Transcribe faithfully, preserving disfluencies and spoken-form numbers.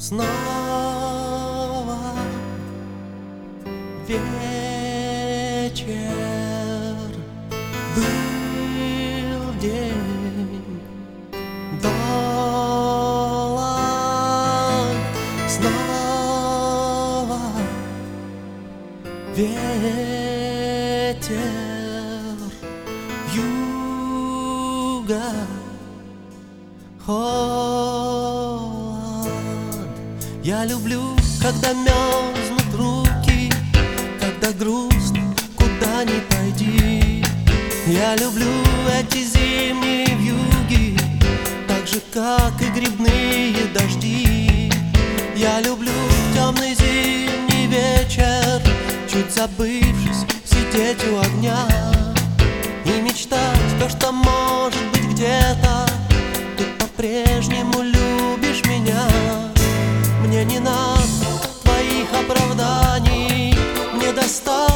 Снова вечер, был день долг, снова ветер юга, холод. Я люблю, когда мерзнут руки, когда грустно, куда ни пойди. Я люблю эти зимние вьюги, так же, как и грибные дожди. Я люблю темный зимний вечер, чуть забывшись, сидеть у огня и мечтать то, что может быть где-то ты по-прежнему любишь меня. Мне не надо твоих оправданий, мне достаточно